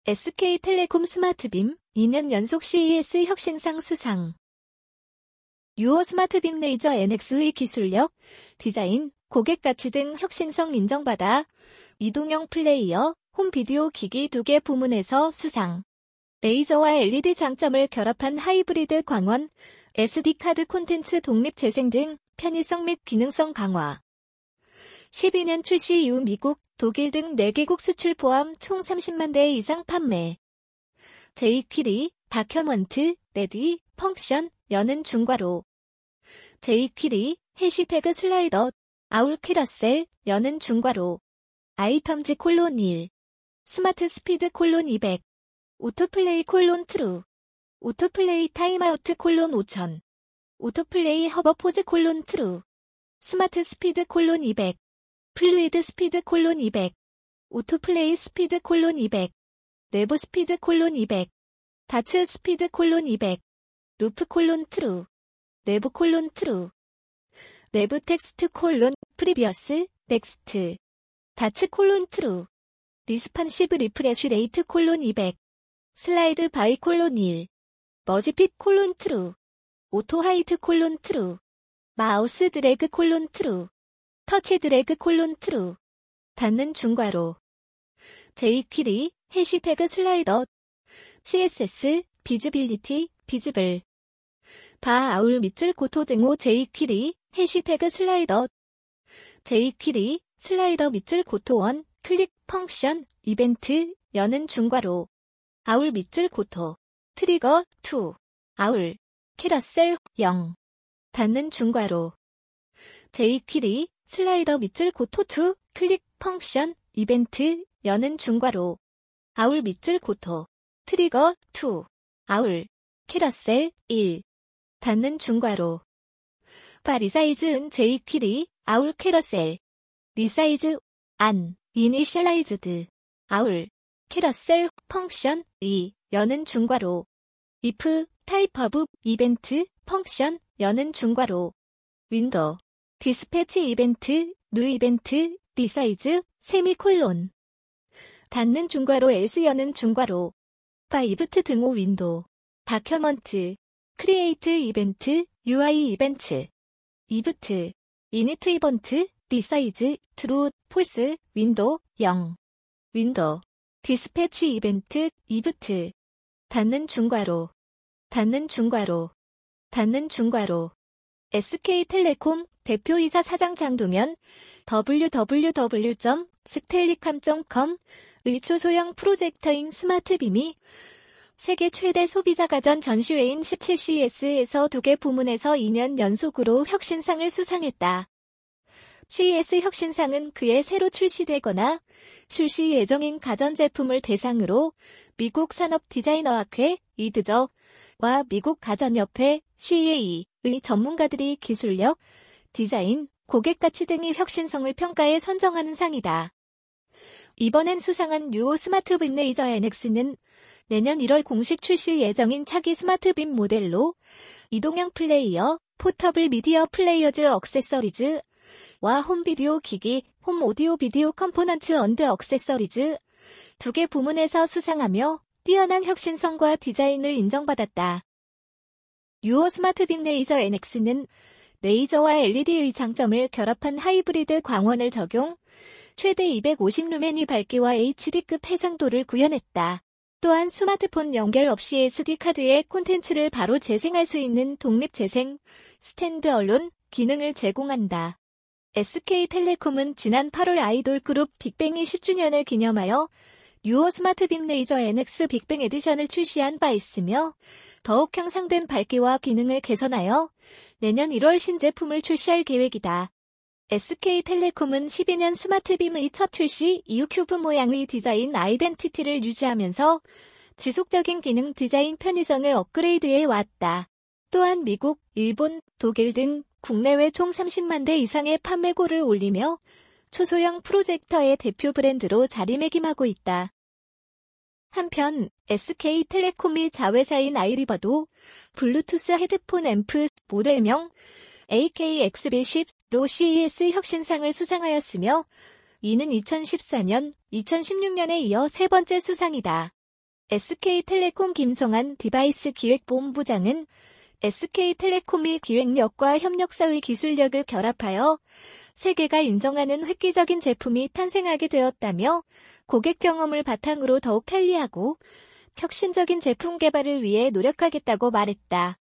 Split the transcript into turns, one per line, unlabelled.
SK텔레콤 스마트빔 2년 연속 CES 혁신상 수상. 유어 스마트빔 레이저 NX의 기술력, 디자인, 고객 가치 등 혁신성 인정받아 이동형 플레이어, 홈 비디오 기기 2개 부문에서 수상. 레이저와 LED 장점을 결합한 하이브리드 광원, SD카드 콘텐츠 독립 재생 등 편의성 및 기능성 강화. 12년 출시 이후 미국, 독일 등 4개국 수출 포함 총 30만 대 이상 판매. jQuery, 다큐먼트, 레디, 펑션, 여는 중괄호. jQuery, 해시태그 슬라이더, 아울 캐러셀, 여는 중괄호. 아이텀즈 콜론 1. 스마트 스피드 콜론 200. 오토플레이 콜론 트루. 오토플레이 타임아우트 콜론 5000. 오토플레이 허버 포즈 콜론 트루. 스마트 스피드 콜론 200. 플루이드 스피드 콜론 200. 오토플레이 스피드 콜론 200. 내부 스피드 콜론 200. 다츠 스피드 콜론 200. 루프 콜론 트루. 내부 콜론 트루. 내부 텍스트 콜론 프리비어스 넥스트. 다츠 콜론 트루. 리스판시브 리프레쉬 레이트 콜론 200. 슬라이드 바이 콜론 1. 머지핏 콜론 트루. 오토 하이트 콜론 트루. 마우스 드래그 콜론 트루. 터치 드래그 콜론 트루. 닫는 중괄호. jQuery, 해시태그 슬라이더. CSS, 비즈빌리티, 비즈블. 바 아울 밑줄 고토 등호 jQuery, 해시태그 슬라이더. jQuery, 슬라이더 밑줄 고토 1, 클릭 펑션, 이벤트, 여는 중괄호. 아울 밑줄 고토. 트리거 2. 아울. 캐러셀 0. 닫는 중괄호. jQuery, 슬라이더 밑줄 고토 2, 클릭 펑션, 이벤트, 여는 중괄호. 아울 밑줄 고토. 트리거 2. 아울. 캐러셀 1. 닫는 중괄호. 바 리사이즈은 jQuery, 아울 캐러셀. 리사이즈, 안, 이니셜라이즈드. 아울. 캐러셀, 펑션, 2, 여는 중괄호. if, 타입 오브, 이벤트, 펑션, 여는 중괄호. 윈도우. 디스패치 이벤트, 뉴 이벤트, 리사이즈, 세미콜론. 닫는 중괄호 else 여는 중괄호. 바 이브트 등호 윈도우. 다큐먼트. 크리에이트 이벤트, UI 이벤트. 이브트. 이니트 이번트, 리사이즈, 트루, 폴스, 윈도우, 0. 윈도우. 디스패치 이벤트, 이브트. 닫는 중괄호. 닫는 중괄호. 닫는 중괄호. SK텔레콤 대표이사 사장 장동현 www.stellicom.com의 초소형 프로젝터인 스마트빔이 세계 최대 소비자 가전 전시회인 17CES에서 2개 부문에서 2년 연속으로 혁신상을 수상했다. CES 혁신상은 그해 새로 출시되거나 출시 예정인 가전제품을 대상으로 미국 산업디자이너학회 이드저와 미국 가전협회 CEA의 전문가들이 기술력, 디자인, 고객가치 등의 혁신성을 평가해 선정하는 상이다. 이번엔 수상한 유오 스마트빔 레이저 NX는 내년 1월 공식 출시 예정인 차기 스마트빔 모델로 이동형 플레이어, 포터블 미디어 플레이어즈 액세서리즈와 홈 비디오 기기, 홈 오디오 비디오 컴포넌트 언드 액세서리즈 2개 부문에서 수상하며 뛰어난 혁신성과 디자인을 인정받았다. 유어 스마트빔 레이저 NX는 레이저와 LED의 장점을 결합한 하이브리드 광원을 적용, 최대 250루멘이 밝기와 HD급 해상도를 구현했다. 또한 스마트폰 연결 없이 SD카드에 콘텐츠를 바로 재생할 수 있는 독립 재생, 스탠드얼론 기능을 제공한다. SK텔레콤은 지난 8월 아이돌 그룹 빅뱅이 10주년을 기념하여 유어 스마트빔 레이저 NX 빅뱅 에디션을 출시한 바 있으며 더욱 향상된 밝기와 기능을 개선하여 내년 1월 신제품을 출시할 계획이다. SK텔레콤은 12년 스마트빔의 첫 출시 이후 큐브 모양의 디자인 아이덴티티를 유지하면서 지속적인 기능 디자인 편의성을 업그레이드해 왔다. 또한 미국, 일본, 독일 등 국내외 총 30만 대 이상의 판매고를 올리며 초소형 프로젝터의 대표 브랜드로 자리매김하고 있다. 한편 SK텔레콤이 자회사인 아이리버도 블루투스 헤드폰 앰프 모델명 AKXB10로 CES 혁신상을 수상하였으며 이는 2014년, 2016년에 이어 세 번째 수상이다. SK텔레콤 김성한 디바이스 기획본부장은 SK텔레콤이 기획력과 협력사의 기술력을 결합하여 세계가 인정하는 획기적인 제품이 탄생하게 되었다며 고객 경험을 바탕으로 더욱 편리하고 혁신적인 제품 개발을 위해 노력하겠다고 말했다.